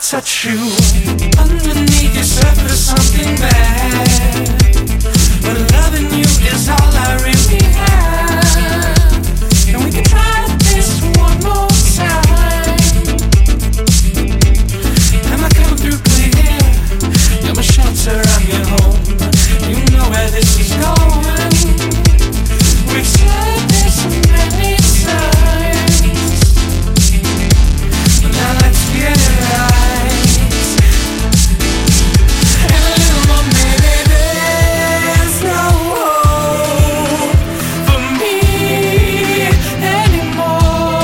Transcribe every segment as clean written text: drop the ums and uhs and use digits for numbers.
touch you. Underneath your surface something bad, but loving you is all I really have. And we can try this one more time. Am I coming through clear? You're my shelter, I'm your home. You know where this is going. We've said this many times. Now let's get it right. And a little more, maybe there's no hope for me anymore.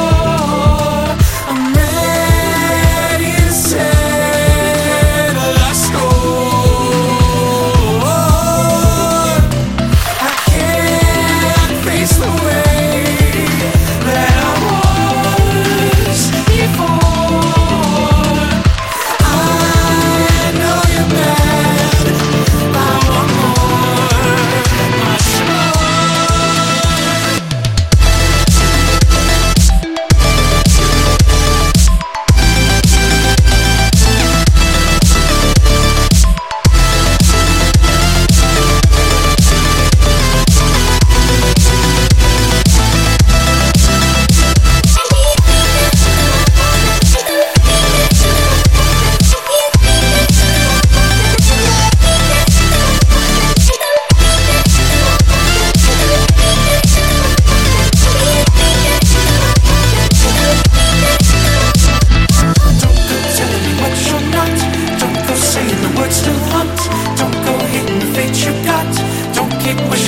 I'm ready to settle our score. I can't face the way that I was before. I know you're bad. I want more, much more. Don't go telling me what you're not. Don't go saying the words to haunt. Don't go hitting the fate you got. Don't kick what